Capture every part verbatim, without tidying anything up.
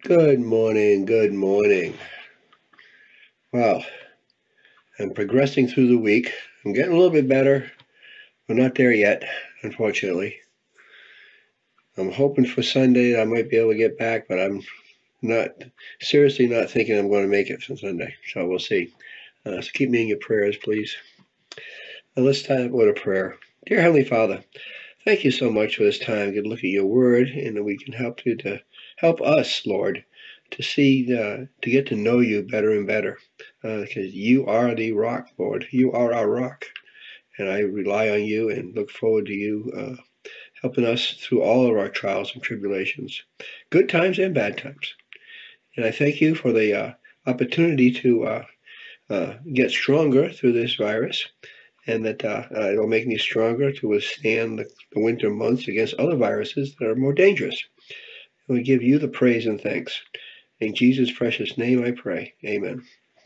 Good morning, good morning. Well, I'm progressing through the week. I'm getting a little bit better. We're not there yet, unfortunately. I'm hoping for Sunday that I might be able to get back, but I'm not seriously not thinking I'm going to make it for Sunday. So we'll see. Uh, so keep me in your prayers, please. And let's start with a prayer. Dear Heavenly Father, thank you so much for this time. We can look at your word, and that we can help you to help us, Lord, to see, uh, to get to know you better and better, because uh, you are the rock, Lord. You are our rock, and I rely on you and look forward to you uh, helping us through all of our trials and tribulations, good times and bad times. And I thank you for the uh, opportunity to uh, uh, get stronger through this virus, and that uh, uh, it'll make me stronger to withstand the, the winter months against other viruses that are more dangerous. And we give you the praise and thanks. In Jesus' precious name I pray. Amen.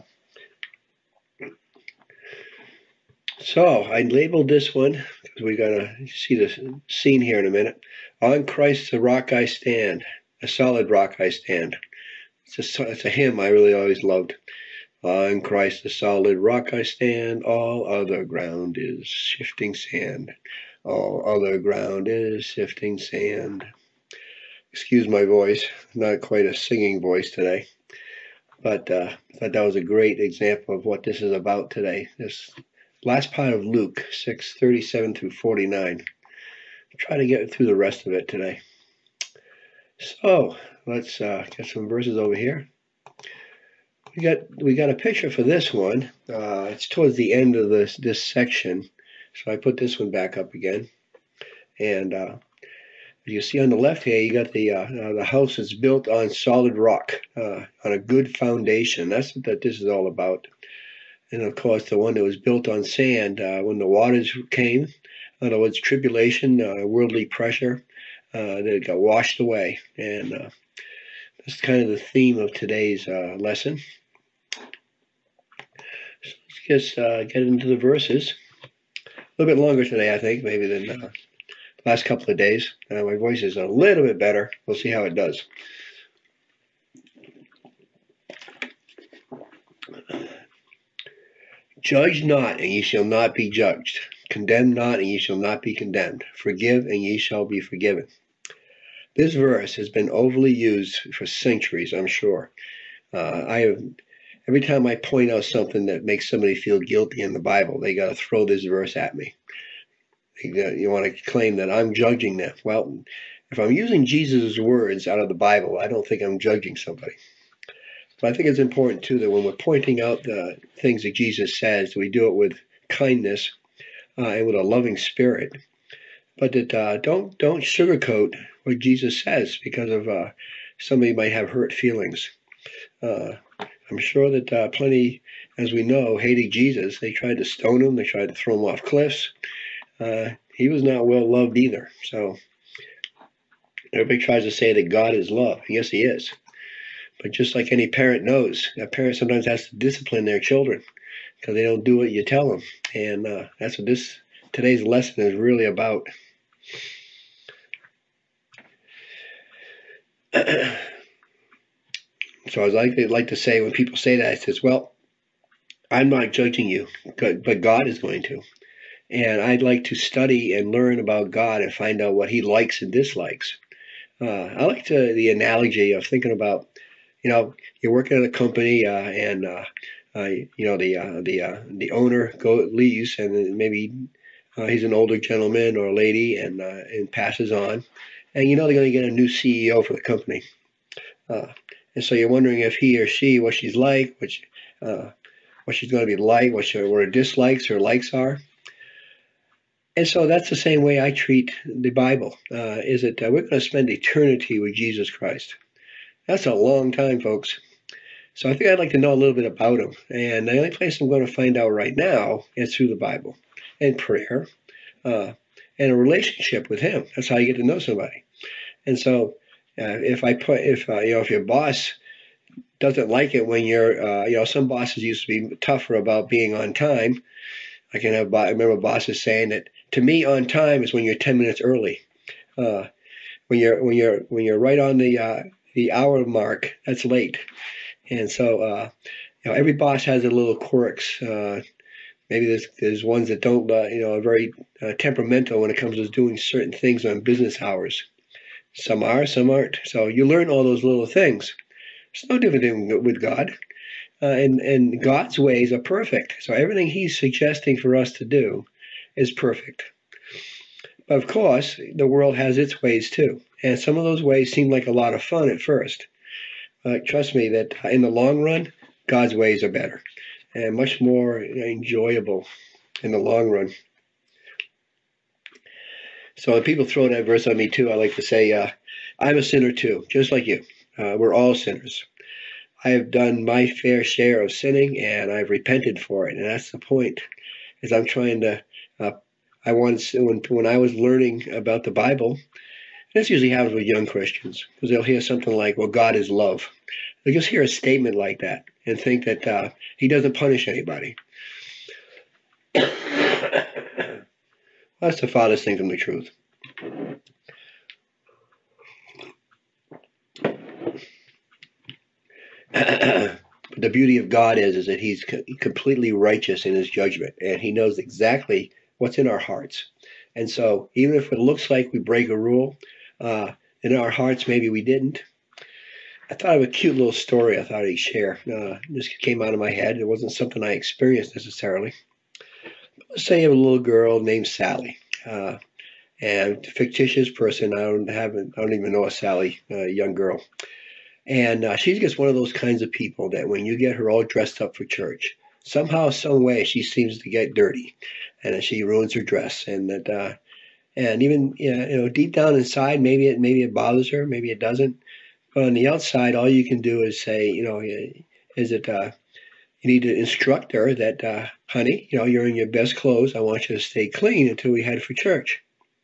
So I labeled this one, because we're going to see the scene here in a minute. On Christ the rock I stand, a solid rock I stand. It's a, it's a hymn I really always loved. On Christ the solid rock I stand, all other ground is shifting sand. All other ground is shifting sand. Excuse my voice, not quite a singing voice today. But uh, I thought that was a great example of what this is about today. This last part of Luke six thirty-seven through forty-nine. I'll try to get through the rest of it today. So let's uh, get some verses over here. We got we got a picture for this one. Uh, it's towards the end of this this section, so I put this one back up again. And uh, you see on the left here, you got the uh, uh, the house that's built on solid rock, uh, on a good foundation. That's what that this is all about. And of course, the one that was built on sand, uh, when the waters came, in other words, tribulation, uh, worldly pressure, uh, that got washed away. And uh, that's kind of the theme of today's uh, lesson. So let's just uh, get into the verses. A little bit longer today, I think, maybe than uh, the last couple of days. Uh, my voice is a little bit better. We'll see how it does. Judge not, and ye shall not be judged. Condemn not, and ye shall not be condemned. Forgive, and ye shall be forgiven. This verse has been overly used for centuries, I'm sure. Uh, I have, every time I point out something that makes somebody feel guilty in the Bible, they got to throw this verse at me. They, you want to claim that I'm judging them. Well, if I'm using Jesus' words out of the Bible, I don't think I'm judging somebody. But I think it's important, too, that when we're pointing out the things that Jesus says, we do it with kindness uh, and with a loving spirit. But that uh, don't don't sugarcoat what Jesus says, because of uh, somebody might have hurt feelings. Uh, I'm sure that uh, plenty, as we know, hated Jesus. They tried to stone him. They tried to throw him off cliffs. Uh, he was not well loved either. So everybody tries to say that God is love. Yes, he is. But just like any parent knows, a parent sometimes has to discipline their children because they don't do what you tell them. And uh, that's what this today's lesson is really about. So as I like to say, when people say that, I says, well, I'm not judging you, but God is going to. And I'd like to study and learn about God and find out what he likes and dislikes. Uh, I like to, the analogy of thinking about, you know, you're working at a company uh, and, uh, uh, you know, the uh, the uh, the owner go leaves, and maybe uh, he's an older gentleman or a lady, and uh, and passes on. And you know they're going to get a new C E O for the company. Uh, and so you're wondering if he or she, what she's like, what, she, uh, what she's going to be like, what, she, what her dislikes or likes are. And so that's the same way I treat the Bible, uh, is that uh, we're going to spend eternity with Jesus Christ. That's a long time, folks. So I think I'd like to know a little bit about him. And the only place I'm going to find out right now is through the Bible and prayer uh, and a relationship with him. That's how you get to know somebody. And so uh, if I put, if uh, you know, if your boss doesn't like it when you're, uh, you know, some bosses used to be tougher about being on time. I can have, I remember bosses saying that to me, on time is when you're ten minutes early. Uh, when you're when you're when you're right on the uh, the hour mark, that's late. And so, uh, you know, every boss has their little quirks. Uh, maybe there's there's ones that don't, uh, you know, are very uh, temperamental when it comes to doing certain things on business hours. Some are, some aren't. So you learn all those little things. It's no different than with God. Uh, and, and God's ways are perfect. So everything he's suggesting for us to do is perfect. But of course, the world has its ways too. And some of those ways seem like a lot of fun at first. Uh, trust me that in the long run, God's ways are better and much more enjoyable in the long run. So when people throw that verse on me too, I like to say, uh, I'm a sinner too, just like you. Uh, we're all sinners. I have done my fair share of sinning, and I've repented for it. And that's the point, is I'm trying to, uh, I once, when, when I was learning about the Bible, this usually happens with young Christians, because they'll hear something like, well, God is love. They'll just hear a statement like that and think that uh, he doesn't punish anybody. That's the farthest thing from the truth. But the beauty of God is, is that he's co- completely righteous in his judgment, and he knows exactly what's in our hearts. And so even if it looks like we break a rule, uh, in our hearts maybe we didn't. I thought of a cute little story I thought I'd share. Uh, this came out of my head. It wasn't something I experienced necessarily. Let's say you have a little girl named Sally. Uh, and a fictitious person. I don't have, I don't even know a Sally, a uh, young girl. And uh, she's just one of those kinds of people that when you get her all dressed up for church, somehow, some way, she seems to get dirty, and she ruins her dress. And that, uh, and even you know, deep down inside, maybe it maybe it bothers her, maybe it doesn't. But on the outside, all you can do is say, you know, is it uh, you need to instruct her that, uh, honey, you know, you're in your best clothes. I want you to stay clean until we head for church.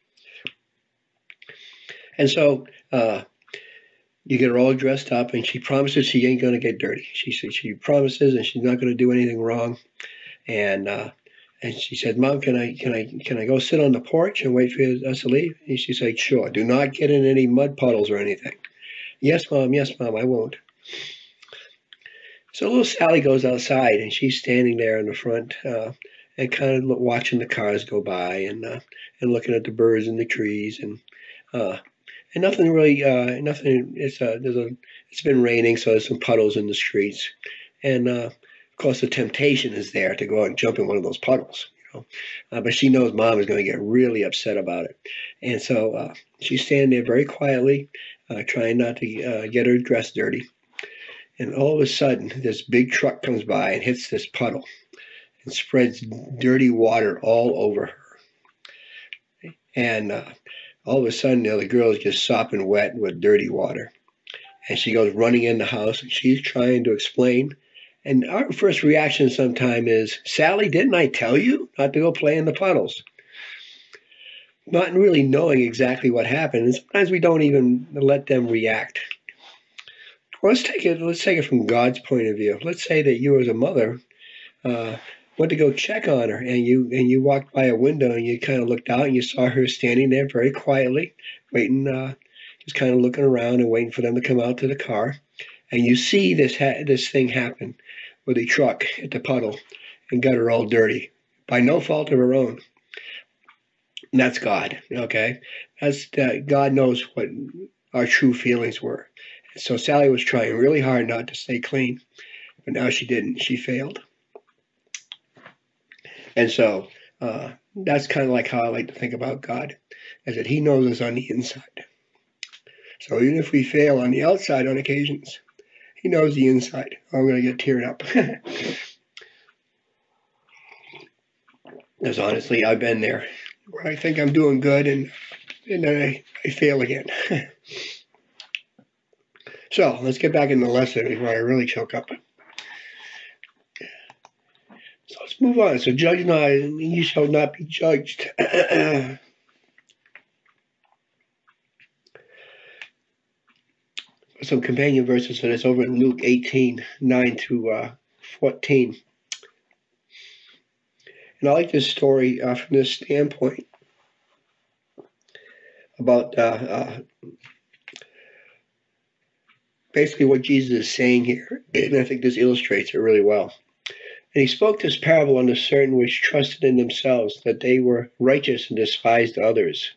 And so. Uh, You get her all dressed up, and she promises she ain't going to get dirty. She says she promises, and she's not going to do anything wrong. And uh, and she said, "Mom, can I can I can I go sit on the porch and wait for us to leave?" And she said, "Sure. Do not get in any mud puddles or anything." "Yes, Mom. Yes, Mom. I won't." So little Sally goes outside, and she's standing there in the front uh, and kind of watching the cars go by and uh, and looking at the birds in the trees and. Uh, And nothing really, uh, nothing. It's uh, there's a. It's been raining, so there's some puddles in the streets, and uh, of course the temptation is there to go out and jump in one of those puddles, you know. Uh, but she knows Mom is going to get really upset about it, and so uh, she's standing there very quietly, uh, trying not to uh, get her dress dirty. And all of a sudden, this big truck comes by and hits this puddle and spreads dirty water all over her, and. Uh, All of a sudden, you know, the girl is just sopping wet with dirty water. And she goes running in the house, and she's trying to explain. And our first reaction sometimes is, Sally, didn't I tell you not to go play in the puddles? Not really knowing exactly what happened. And sometimes we don't even let them react. Well, let's take it, let's take it from God's point of view. Let's say that you as a mother uh, went to go check on her, and you and you walked by a window and you kind of looked out and you saw her standing there very quietly, waiting, uh, just kind of looking around and waiting for them to come out to the car, and you see this ha- this thing happen with a truck at the puddle and got her all dirty by no fault of her own. And that's God, okay? That's uh, God knows what our true feelings were. So Sally was trying really hard not to stay clean, but now she didn't. She failed. And so uh, that's kind of like how I like to think about God, is that he knows us on the inside. So even if we fail on the outside on occasions, he knows the inside. Oh, I'm going to get teared up. Because honestly, I've been there where I think I'm doing good and, and then I, I fail again. So let's get back in the lesson before I really choke up. So let's move on. So judge not, and you shall not be judged. Some companion verses for this over in Luke eighteen, nine to uh, fourteen. And I like this story uh, from this standpoint about uh, uh, basically what Jesus is saying here, and I think this illustrates it really well. And he spoke this parable unto certain which trusted in themselves that they were righteous and despised others.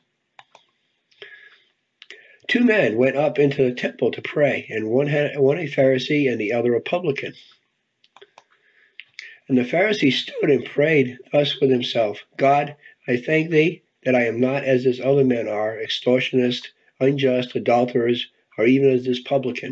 Two men went up into the temple to pray, and one had one a Pharisee and the other a publican. And the Pharisee stood and prayed thus with himself, God, I thank thee that I am not as this other men are, extortionists, unjust, adulterers, or even as this publican.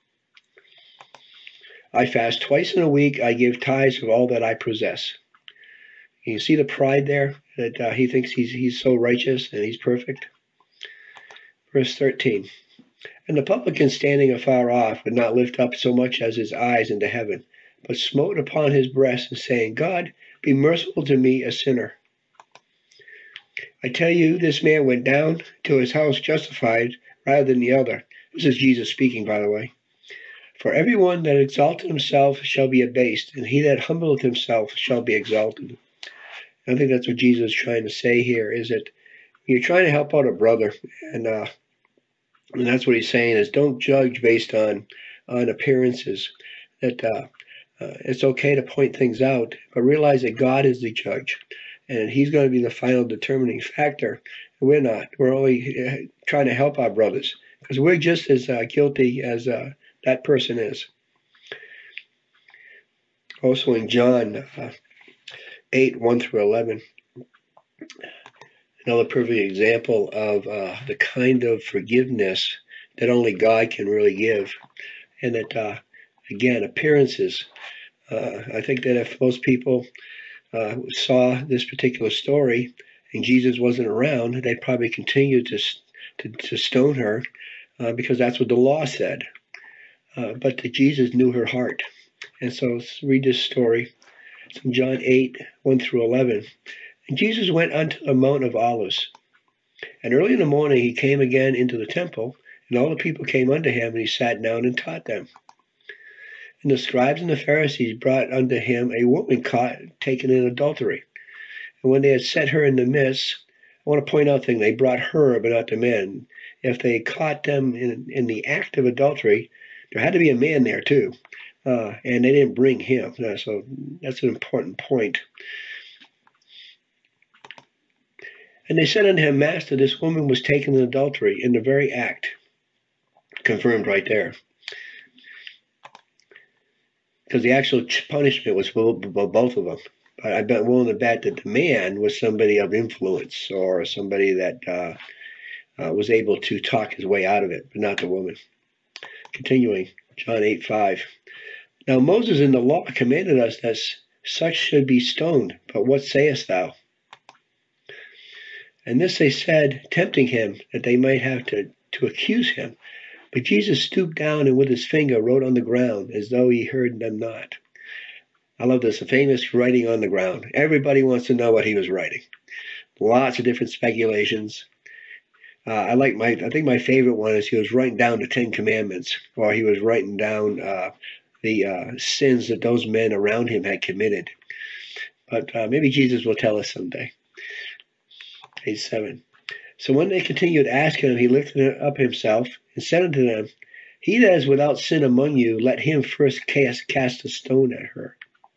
I fast twice in a week. I give tithes of all that I possess. You see the pride there, that uh, he thinks he's he's so righteous and he's perfect. Verse thirteen. And the publican standing afar off would not lift up so much as his eyes into heaven, but smote upon his breast and saying, God, be merciful to me, a sinner. I tell you, this man went down to his house justified rather than the other. This is Jesus speaking, by the way. For everyone that exalteth himself shall be abased, and he that humbleth himself shall be exalted. I think that's what Jesus is trying to say here, is that you're trying to help out a brother, and uh, and that's what he's saying, is don't judge based on, on appearances. That uh, uh, it's okay to point things out, but realize that God is the judge, and he's going to be the final determining factor. We're not. We're only trying to help our brothers, because we're just as uh, guilty as uh, that person is. Also in John uh, eight, one through eleven, another perfect example of uh, the kind of forgiveness that only God can really give. And that, uh, again, appearances. Uh, I think that if most people uh, saw this particular story and Jesus wasn't around, they'd probably continue to, to, to stone her uh, because that's what the law said. Uh, but Jesus knew her heart. And so let's read this story. It's in John eight, one through eleven. And Jesus went unto the Mount of Olives. And early in the morning he came again into the temple, and all the people came unto him, and he sat down and taught them. And the scribes and the Pharisees brought unto him a woman caught taken in adultery. And when they had set her in the midst, I want to point out thing, they brought her, but not the men. If they caught them in, in the act of adultery, there had to be a man there too. Uh, and they didn't bring him. Uh, so that's an important point. And they said unto him, Master, this woman was taken in adultery in the very act. Confirmed right there. Because the actual punishment was for both of them. But I bet willing to bet that the man was somebody of influence or somebody that uh, uh, was able to talk his way out of it, but not the woman. Continuing, John eight, five. Now Moses in the law commanded us that such should be stoned, but what sayest thou? And this they said, tempting him, that they might have to, to accuse him. But Jesus stooped down and with his finger wrote on the ground, as though he heard them not. I love this, a famous writing on the ground. Everybody wants to know what he was writing. Lots of different speculations. Uh, I like my, I think my favorite one is he was writing down the Ten Commandments, or he was writing down uh, the uh, sins that those men around him had committed. But uh, maybe Jesus will tell us someday. Page seven. So when they continued asking him, he lifted up himself and said unto them, He that is without sin among you, let him first cast, cast a stone at her.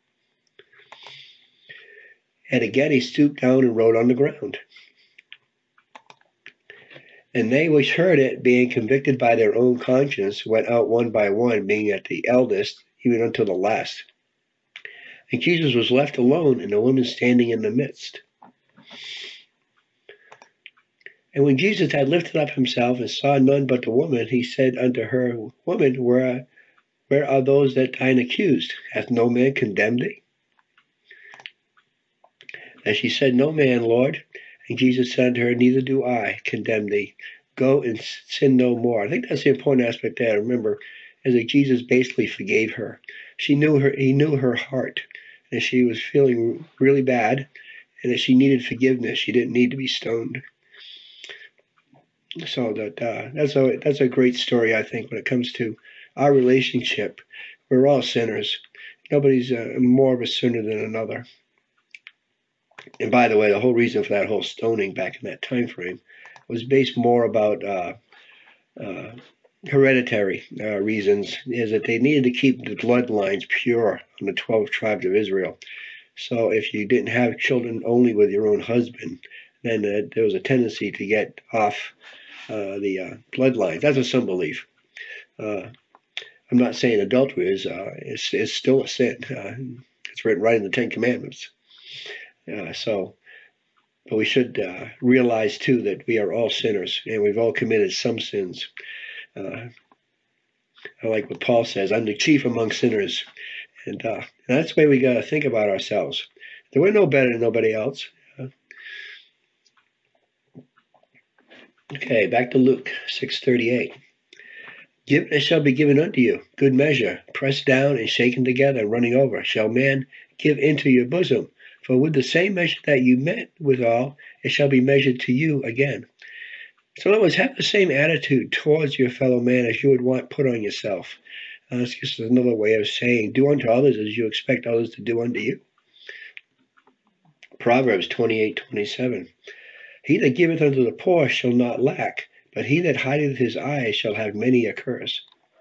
And again he stooped down and wrote on the ground. And they which heard it, being convicted by their own conscience, went out one by one, being at the eldest, even unto the last. And Jesus was left alone, and the woman standing in the midst. And when Jesus had lifted up himself and saw none but the woman, he said unto her, Woman, where, where are those that thine accused? Hath no man condemned thee? And she said, No man, Lord. And Jesus said unto her, Neither do I condemn thee. Go and sin no more. I think that's the important aspect there. Remember, is that Jesus basically forgave her. She knew her. He knew her heart, and she was feeling really bad, and that she needed forgiveness. She didn't need to be stoned. So that uh, that's a that's a great story, I think, when it comes to our relationship. We're all sinners. Nobody's uh, more of a sinner than another. And by the way, the whole reason for that whole stoning back in that time frame was based more about uh, uh, hereditary uh, reasons, is that they needed to keep the bloodlines pure on the twelve tribes of Israel. So if you didn't have children only with your own husband, then uh, there was a tendency to get off uh, the uh, bloodline. That's a some belief. Uh, I'm not saying adultery is, uh, is, is still a sin. Uh, it's written right in the Ten Commandments. Uh, so, but we should uh, realize too that we are all sinners and we've all committed some sins. Uh, I like what Paul says, I'm the chief among sinners. And, uh, and that's the way we got to think about ourselves. That we're no better than nobody else. Uh, okay, back to Luke six thirty-eight. Give, it shall be given unto you, good measure, pressed down and shaken together and running over, shall man give into your bosom. For with the same measure that you met withal, it shall be measured to you again. So in other words, have the same attitude towards your fellow man as you would want put on yourself. Uh, that's just another way of saying, do unto others as you expect others to do unto you. Proverbs twenty-eight twenty-seven. He that giveth unto the poor shall not lack, but he that hideth his eyes shall have many a curse.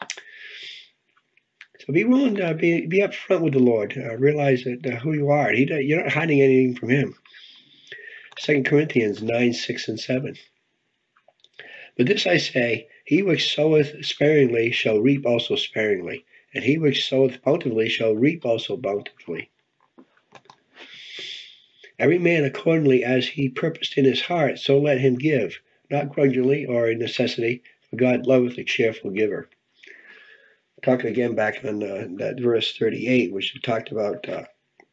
So be willing to be, be up front with the Lord. Uh, realize that uh, who you are. He, you're not hiding anything from him. Second Corinthians nine, six, and seven. But this I say, he which soweth sparingly shall reap also sparingly, and he which soweth bountifully shall reap also bountifully. Every man accordingly as he purposed in his heart, so let him give, not grudgingly or in necessity, for God loveth a cheerful giver. Talking again back on uh, that verse thirty-eight, which talked about, uh,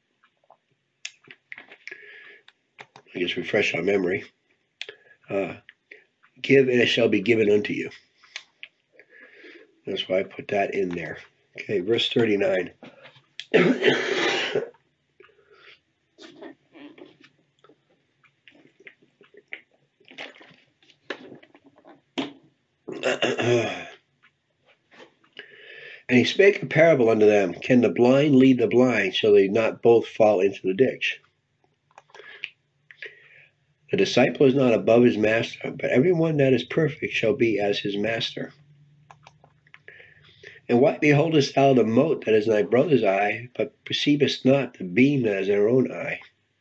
I guess refresh our memory, uh, give and it shall be given unto you. That's why I put that in there. Okay, verse thirty-nine. And he spake a parable unto them, can the blind lead the blind, shall they not both fall into the ditch? The disciple is not above his master, but every one that is perfect shall be as his master. And why beholdest thou the mote that is in thy brother's eye, but perceivest not the beam that is in thy own eye?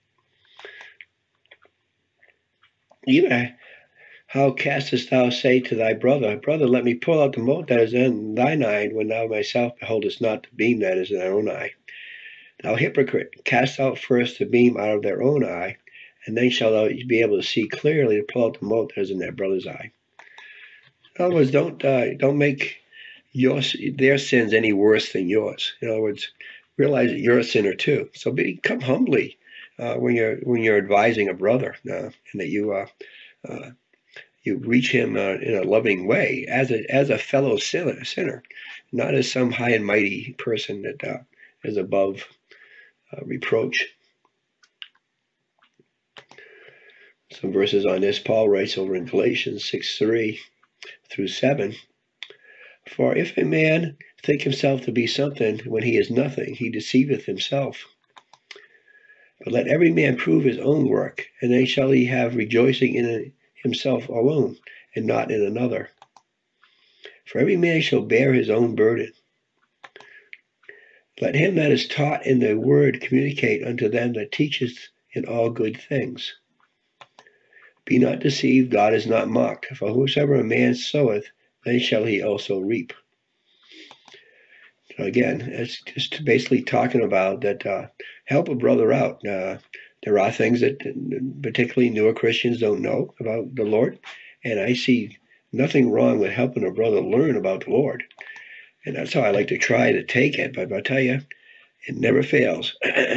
Even how castest thou say to thy brother, Brother, let me pull out the mote that is in thine eye, when thou myself beholdest not the beam that is in thy own eye? Thou hypocrite, cast out first the beam out of their own eye, and then shalt thou be able to see clearly to pull out the mote that is in their brother's eye. In other words, don't uh, don't make your their sins any worse than yours. In other words, realize that you're a sinner too. So become humbly uh, when you're when you're advising a brother, uh, and that you uh, uh, you reach him uh, in a loving way as a as a fellow sinner, sinner, not as some high and mighty person that uh, is above uh, reproach. Some verses on this, Paul writes over in Galatians six three through seven. For if a man think himself to be something when he is nothing, he deceiveth himself. But let every man prove his own work, and then shall he have rejoicing in himself alone, and not in another. For every man shall bear his own burden. Let him that is taught in the word communicate unto them that teacheth in all good things. Be not deceived, God is not mocked. For whosoever a man soweth, then shall he also reap. So again, it's just basically talking about that uh, help a brother out. Uh, there are things that particularly newer Christians don't know about the Lord, and I see nothing wrong with helping a brother learn about the Lord. And that's how I like to try to take it, but I'll tell you, it never fails.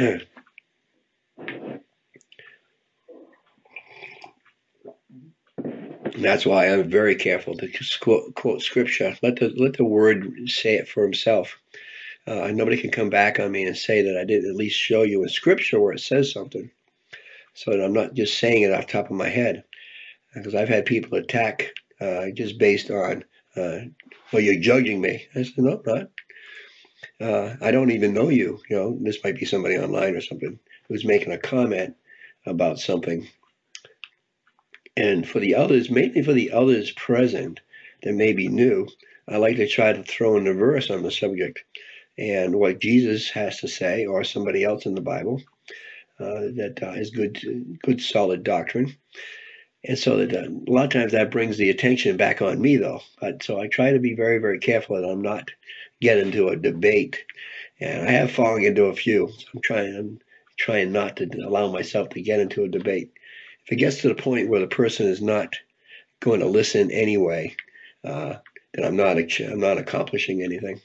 And that's why I'm very careful to quote, quote scripture. Let the let the word say it for himself. Uh, nobody can come back on me and say that I didn't at least show you in scripture where it says something, so that I'm not just saying it off the top of my head. Because I've had people attack uh, just based on, uh, well, you're judging me. I said, no, I'm not. Uh, I don't even know you. You know, this might be somebody online or something who's making a comment about something. And for the others, mainly for the others present that may be new, I like to try to throw in a verse on the subject and what Jesus has to say, or somebody else in the Bible, uh, that uh, is good, good, solid doctrine. And so that uh, a lot of times that brings the attention back on me, though. But so I try to be very, very careful that I'm not get into a debate. And I have fallen into a few. So I'm trying, I'm trying not to allow myself to get into a debate. If it gets to the point where the person is not going to listen anyway, uh, then I'm not, I'm not accomplishing anything.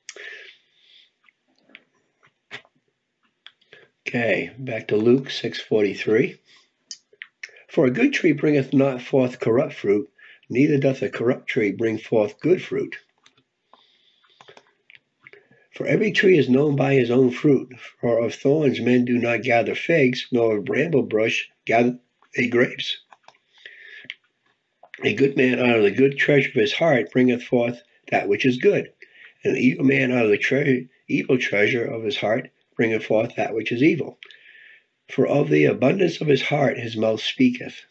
Okay, back to Luke six forty-three. For a good tree bringeth not forth corrupt fruit, neither doth a corrupt tree bring forth good fruit. For every tree is known by his own fruit. For of thorns men do not gather figs, nor of bramble bush gather they grapes. A good man out of the good treasure of his heart bringeth forth that which is good, and an evil man out of the tre- evil treasure of his heart bringeth forth that which is evil. For of the abundance of his heart his mouth speaketh.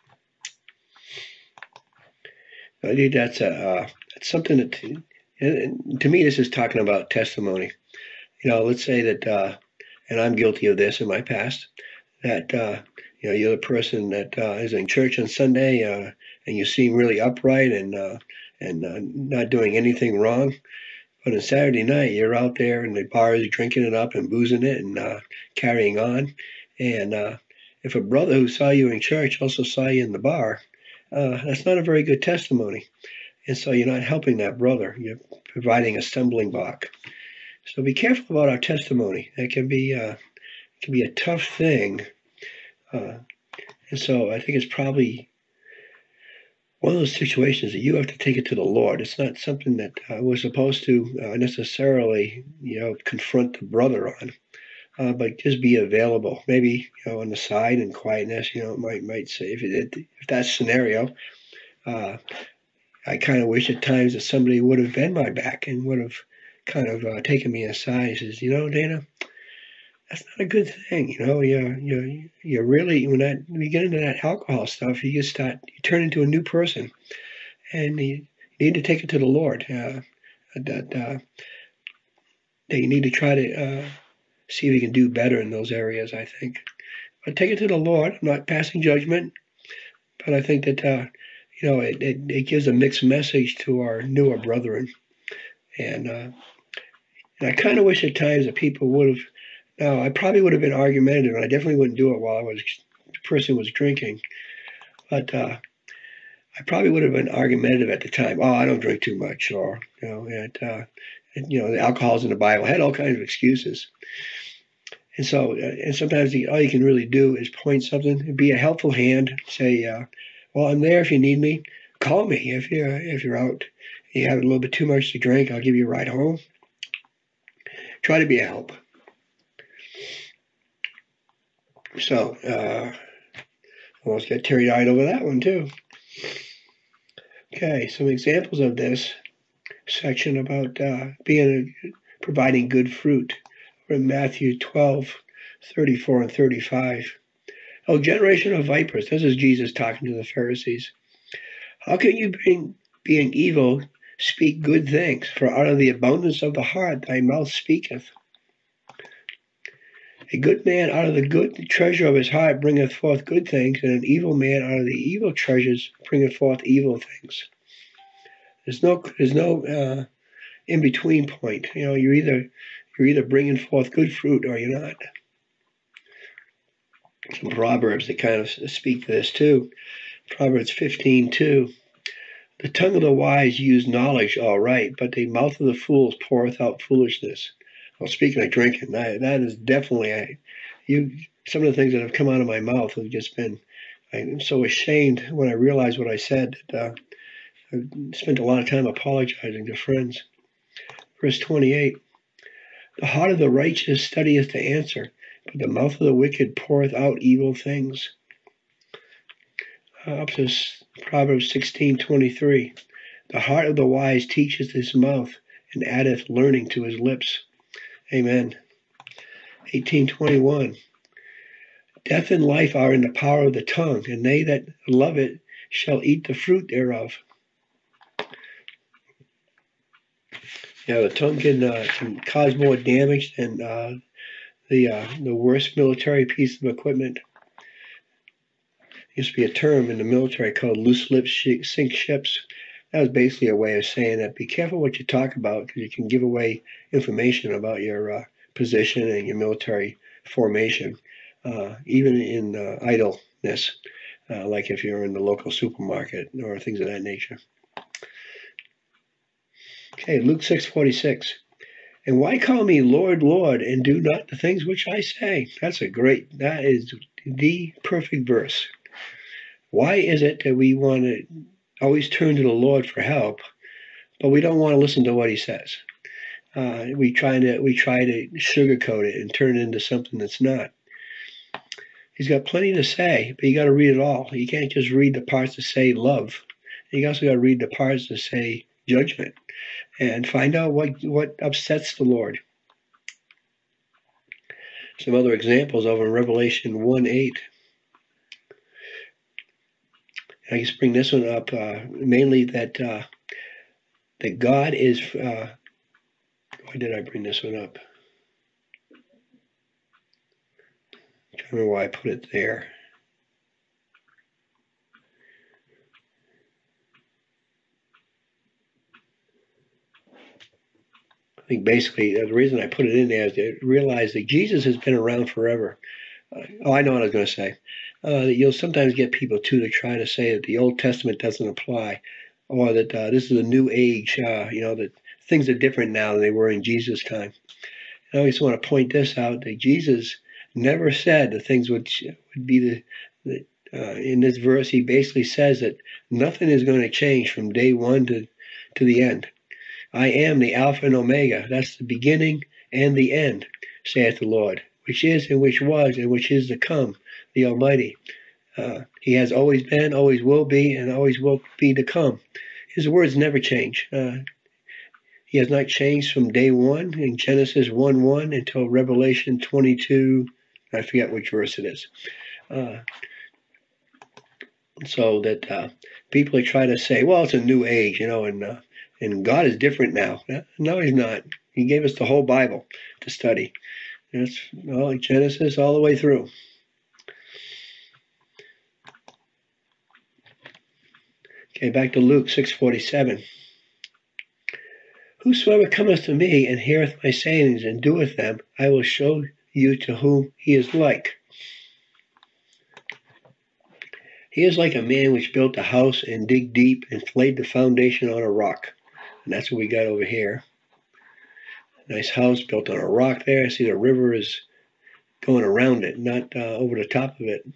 I think that's a uh, that's something that, and to me, this is talking about testimony. You know, let's say that, uh, and I'm guilty of this in my past, that uh, you know, you're the person that uh, is in church on Sunday, uh, and you seem really upright and uh, and uh, not doing anything wrong. But on Saturday night, you're out there in the bars drinking it up and boozing it and uh, carrying on. And uh, if a brother who saw you in church also saw you in the bar, uh, that's not a very good testimony. And so you're not helping that brother. You're providing a stumbling block. So be careful about our testimony. It can be uh, can be a tough thing. Uh, and so I think it's probably one of those situations that you have to take it to the Lord. It's not something that uh, we're supposed to uh, necessarily, you know, confront the brother on, uh, but just be available. Maybe, you know, on the side in quietness, you know, might might say if it if that scenario, uh, I kind of wish at times that somebody would have been my back and would have kind of uh, taken me aside and says, you know, Dana, that's not a good thing. You know, you you you really when that when you get into that alcohol stuff, you just start you turn into a new person, and you need to take it to the Lord. Uh, that uh, that you need to try to uh, see if you can do better in those areas. I think, but take it to the Lord. I'm not passing judgment, but I think that uh, you know it, it it gives a mixed message to our newer brethren, and uh, and I kind of wish at times that people would have. Now, I probably would have been argumentative, and I definitely wouldn't do it while I was the person was drinking. But uh, I probably would have been argumentative at the time. Oh, I don't drink too much, or you know, and, uh, and you know, the alcohol's in the Bible. I had all kinds of excuses, and so uh, and sometimes the, all you can really do is point something, be a helpful hand, say, uh, "Well, I'm there if you need me. Call me if you're if you're out. You have a little bit too much to drink. I'll give you a ride home." Try to be a help. So, uh, almost got teary-eyed over that one too. Okay, some examples of this section about uh, being a, providing good fruit from Matthew twelve, thirty-four and thirty-five. Oh, generation of vipers. This is Jesus talking to the Pharisees. How can you, being, being evil, speak good things? For out of the abundance of the heart thy mouth speaketh. A good man out of the good treasure of his heart bringeth forth good things, and an evil man out of the evil treasures bringeth forth evil things. There's no, there's no uh, in between point. You know, you're either you're either bringing forth good fruit or you're not. Some proverbs that kind of speak to this too. Proverbs fifteen two. The tongue of the wise use knowledge all right, but the mouth of the fools poureth out foolishness. Well, speaking of drinking, that, that is definitely a, you. Some of the things that have come out of my mouth have just been. I'm so ashamed when I realize what I said that uh, I spent a lot of time apologizing to friends. Verse twenty-eight. The heart of the righteous studieth to answer, but the mouth of the wicked poureth out evil things. Uh, up to Proverbs sixteen twenty-three. The heart of the wise teacheth his mouth, and addeth learning to his lips. Amen. eighteen twenty-one. Death and life are in the power of the tongue, and they that love it shall eat the fruit thereof. Yeah, the tongue can, uh, can cause more damage than uh, the uh, the worst military piece of equipment. There used to be a term in the military called loose lips sink ships. That was basically a way of saying that be careful what you talk about because you can give away information about your uh, position and your military formation, uh, even in uh, idleness, uh, like if you're in the local supermarket or things of that nature. Okay, Luke six forty-six. And why call me Lord, Lord, and do not the things which I say? That's a great, that is the perfect verse. Why is it that we want to always turn to the Lord for help, but we don't want to listen to what he says? Uh, we try to we try to sugarcoat it and turn it into something that's not. He's got plenty to say, but you got to read it all. You can't just read the parts that say love. You also got to read the parts that say judgment, and find out what what upsets the Lord. Some other examples over in Revelation one eight. I just bring this one up uh, mainly that uh, that God is. Uh, why did I bring this one up? I don't remember why I put it there. I think basically uh, the reason I put it in there is to realize that Jesus has been around forever. Uh, oh, I know what I was going to say. Uh, that you'll sometimes get people too to try to say that the Old Testament doesn't apply, or that uh, this is a new age. Uh, you know that things are different now than they were in Jesus' time. And I always want to point this out that Jesus never said the things would would be the. the uh, in this verse, he basically says that nothing is going to change from day one to to the end. I am the Alpha and Omega. That's the beginning and the end, saith the Lord, which is and which was and which is to come, the Almighty. Uh, he has always been, always will be, and always will be to come. His words never change. Uh, he has not changed from day one in Genesis one one until Revelation twenty-two. I forget which verse it is. Uh, so that uh, people try to say, well, it's a new age, you know, and uh, and God is different now. No, he's not. He gave us the whole Bible to study. That's well, Genesis all the way through. Okay, back to Luke six forty-seven. Whosoever cometh to me and heareth my sayings and doeth them, I will show you to whom he is like. He is like a man which built a house and dig deep and laid the foundation on a rock. And that's what we got over here. Nice house built on a rock there. I see the river is going around it, not uh, over the top of it.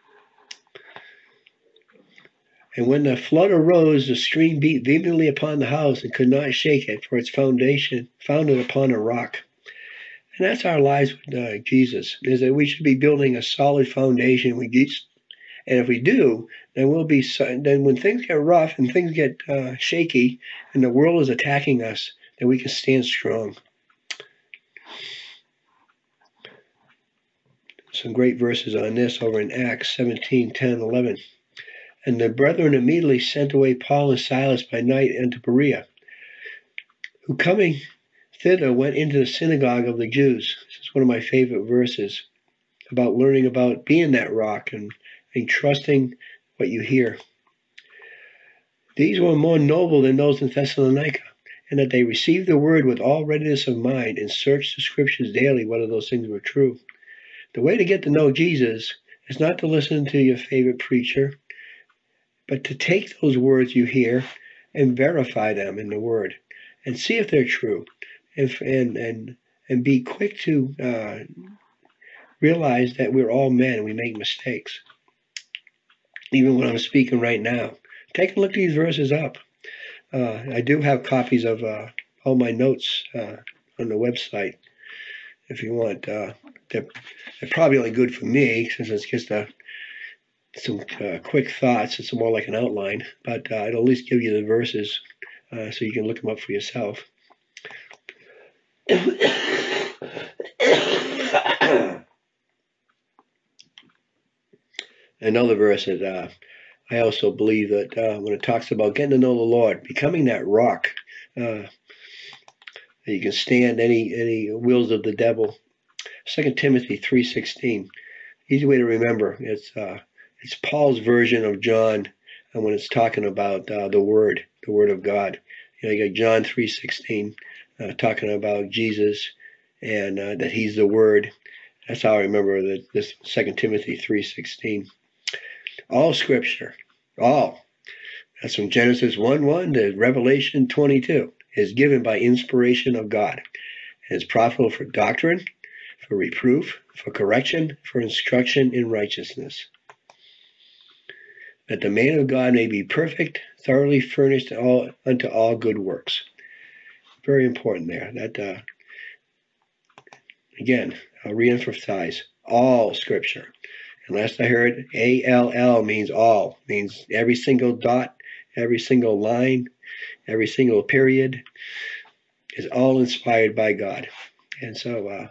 And when the flood arose, the stream beat vehemently upon the house and could not shake it, for its foundation founded upon a rock. And that's our lives with uh, Jesus, is that we should be building a solid foundation with Jesus. And if we do, then we'll be. Then when things get rough and things get uh, shaky, and the world is attacking us, then we can stand strong. Some great verses on this over in Acts seventeen, ten, eleven. And the brethren immediately sent away Paul and Silas by night unto Berea, who coming thither went into the synagogue of the Jews. This is one of my favorite verses about learning about being that rock and, and trusting what you hear. These were more noble than those in Thessalonica, and that they received the word with all readiness of mind and searched the scriptures daily whether those things were true. The way to get to know Jesus is not to listen to your favorite preacher, but to take those words you hear and verify them in the Word and see if they're true, if, and and and be quick to uh, realize that we're all men. We make mistakes. Even when I'm speaking right now, take a look these verses up. Uh, I do have copies of uh, all my notes uh, on the website if you want. Uh, they're, they're probably only good for me since it's just a some uh, quick thoughts. It's more like an outline, but uh, it'll at least give you the verses uh, so you can look them up for yourself. Another verse that uh, I also believe that uh, when it talks about getting to know the Lord, becoming that rock, uh, You can stand any any wills of the devil. Second Timothy three sixteen. Easy way to remember. It's uh, it's Paul's version of John, and when it's talking about uh, the Word, the Word of God. You know, you got John three sixteen, uh, talking about Jesus and uh, that He's the Word. That's how I remember that this Second Timothy three sixteen. All Scripture, all. That's from Genesis one one to Revelation twenty-two. Is given by inspiration of God, and is profitable for doctrine, for reproof, for correction, for instruction in righteousness, that the man of God may be perfect, thoroughly furnished all, unto all good works. Very important there. That uh, again, I'll reemphasize all Scripture. And last I heard, A L L means all, means every single dot, every single line, every single period is all inspired by God. And so uh,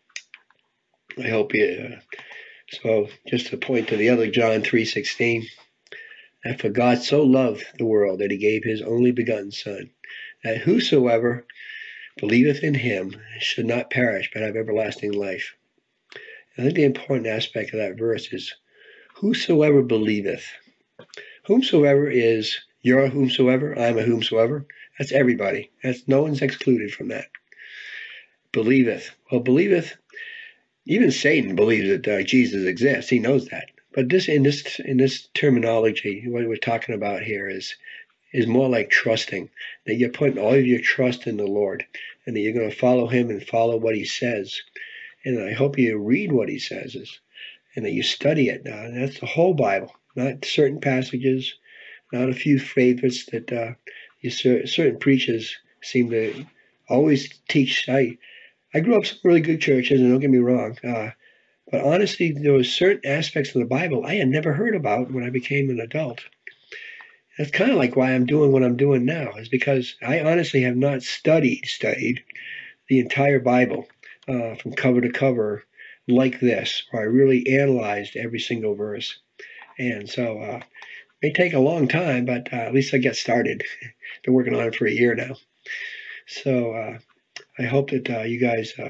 I hope you, uh, so just to point to the other John three sixteen, that for God so loved the world that He gave His only begotten Son, that whosoever believeth in Him should not perish but have everlasting life. I think the important aspect of that verse is whosoever believeth. Whomsoever is you're a whomsoever, I'm a whomsoever. That's everybody. That's no one's excluded from that. Believeth. Well, believeth. Even Satan believes that uh, Jesus exists. He knows that. But this, in this, in this terminology, what we're talking about here is is more like trusting. That you're putting all of your trust in the Lord, and that you're going to follow Him and follow what He says. And I hope you read what He says, and that you study it. Uh, that's the whole Bible, not certain passages, not a few favorites that uh, you, certain preachers seem to always teach. I I grew up in some really good churches, and don't get me wrong, uh, but honestly, there were certain aspects of the Bible I had never heard about when I became an adult. That's kind of like why I'm doing what I'm doing now, is because I honestly have not studied, studied the entire Bible uh, from cover to cover like this, where I really analyzed every single verse. And so uh, it may take a long time, but uh, at least I get started. Been working on it for a year now. So uh, I hope that uh, you guys uh,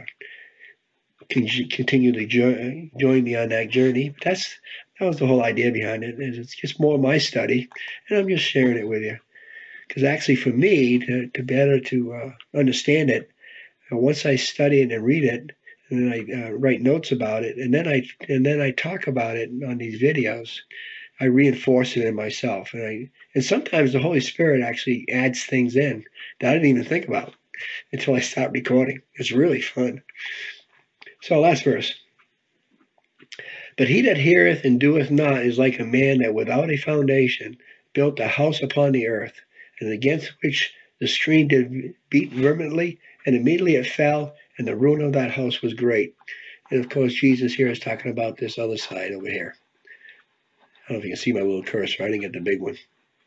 can continue to jo- join me on that journey. But that's that was the whole idea behind it. Is it's just more my study, and I'm just sharing it with you. Because actually, for me, to, to better to uh, understand it, uh, once I study it and read it, and then I uh, write notes about it, and then I and then I talk about it on these videos, I reinforce it in myself, and I and sometimes the Holy Spirit actually adds things in that I didn't even think about until I start recording. It's really fun. So last verse. But he that heareth and doeth not is like a man that without a foundation built a house upon the earth, and against which the stream did beat vehemently, and immediately it fell, and the ruin of that house was great. And of course, Jesus here is talking about this other side over here. I don't know if you can see my little cursor. I didn't get the big one.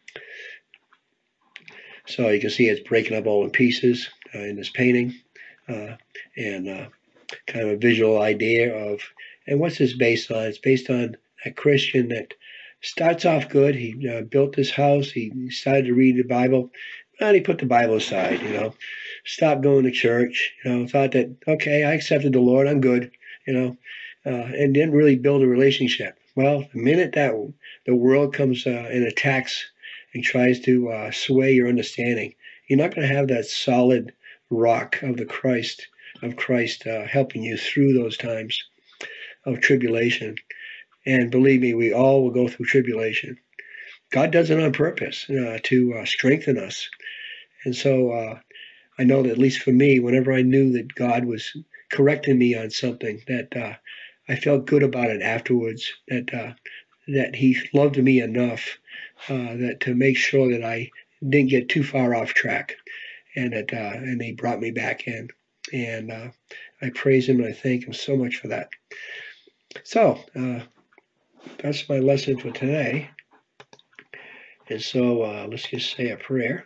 So you can see it's breaking up all in pieces uh, in this painting, uh, and uh, kind of a visual idea of, and what's this based on? It's based on a Christian that starts off good. He uh, built this house. He started to read the Bible, and he put the Bible aside, you know, stopped going to church, you know, thought that, okay, I accepted the Lord, I'm good, you know, uh, and didn't really build a relationship. Well, the minute that the world comes uh, and attacks and tries to uh, sway your understanding, you're not going to have that solid rock of the Christ, of Christ uh, helping you through those times of tribulation. And believe me, we all will go through tribulation. God does it on purpose uh, to uh, strengthen us. And so uh, I know that at least for me, whenever I knew that God was correcting me on something, that uh, I felt good about it afterwards, that uh, that He loved me enough uh, that to make sure that I didn't get too far off track, and that uh, and He brought me back in. And uh, I praise Him and I thank Him so much for that. So uh, that's my lesson for today. And so uh, let's just say a prayer.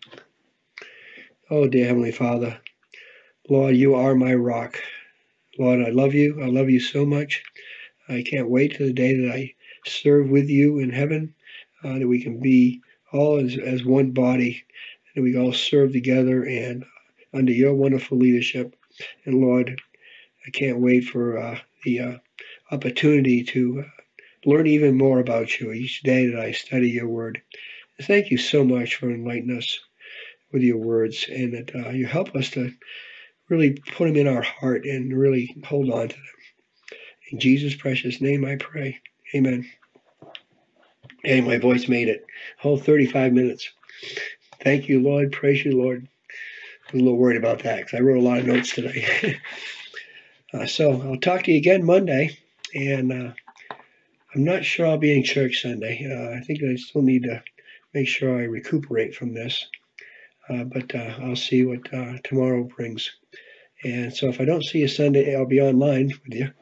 Oh, dear Heavenly Father, Lord, you are my rock. Lord, I love you. I love you so much. I can't wait to the day that I serve with you in heaven, uh, that we can be all as, as one body, and we all serve together and under your wonderful leadership. And Lord, I can't wait for uh, the uh, opportunity to uh, learn even more about you each day that I study your word. Thank you so much for enlightening us with your words, and that uh, you help us to really put them in our heart and really hold on to them. In Jesus' precious name I pray. Amen. Hey, my voice made it. Whole thirty-five minutes. Thank you, Lord. Praise you, Lord. I was a little worried about that because I wrote a lot of notes today. uh, so I'll talk to you again Monday, and uh, I'm not sure I'll be in church Sunday. Uh, I think I still need to make sure I recuperate from this, uh, but uh, I'll see what uh, tomorrow brings. And so if I don't see you Sunday, I'll be online with you.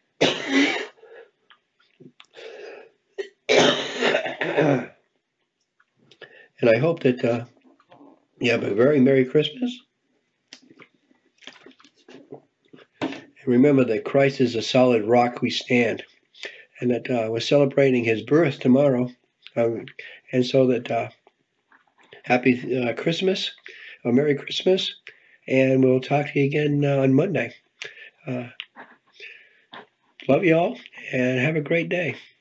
And I hope that uh, you have a very Merry Christmas. And remember that Christ is a solid rock we stand, and that uh, we're celebrating his birth tomorrow. Um, and so that uh, happy uh, Christmas, or Merry Christmas, and we'll talk to you again uh, on Monday. Uh, love you all, and have a great day.